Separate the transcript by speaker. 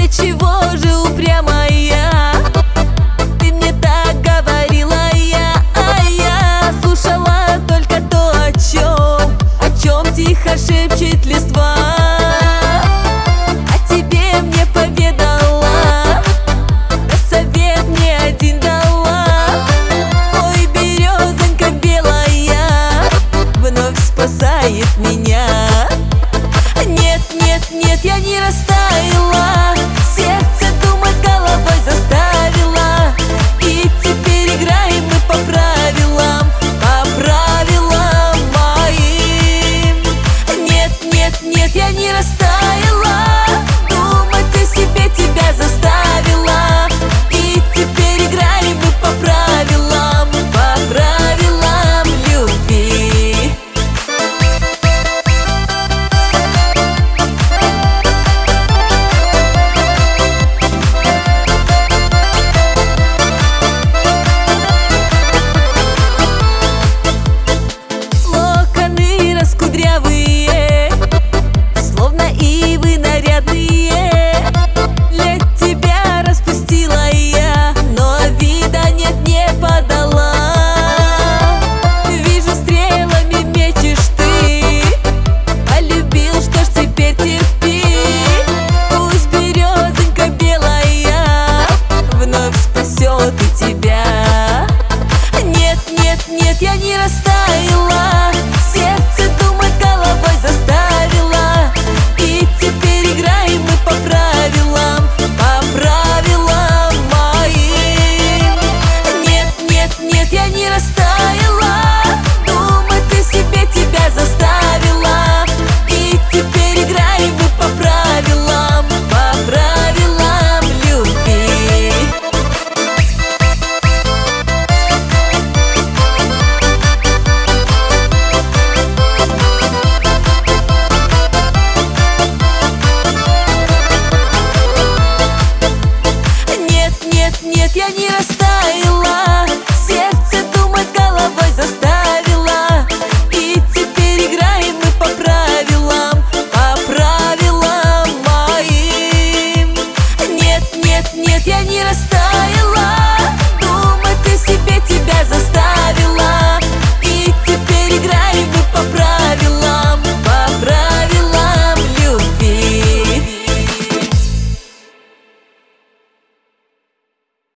Speaker 1: чего же упрямая? Ты мне так говорила, я слушала только то, о чем тихо шепчет листва. А тебе мне поведала, да совет мне один дала. Ой, березонька белая вновь спасает меня. Нет, нет, нет, я не растаяла, сердце думать головой заставила. И теперь играем мы по правилам моим. Нет, нет, нет, я не растаяла, думать о себе тебя заставила. И теперь играем мы по правилам любви. Локоны раскудрявые, словно ивы нарядные, для тебя распустила я, но вида нет, не подала. Вижу, стрелами мечешь ты, полюбил, что ж теперь терпи. Пусть березонька белая вновь спасет и тебя. Нет, нет, нет, я не растаяла, сердце думать головой заставила. И теперь играем мы по правилам моим. Нет, нет, нет, я не растаяла, думать о себе тебя заставила. И теперь играем мы по правилам любви. Нет, нет, нет, я не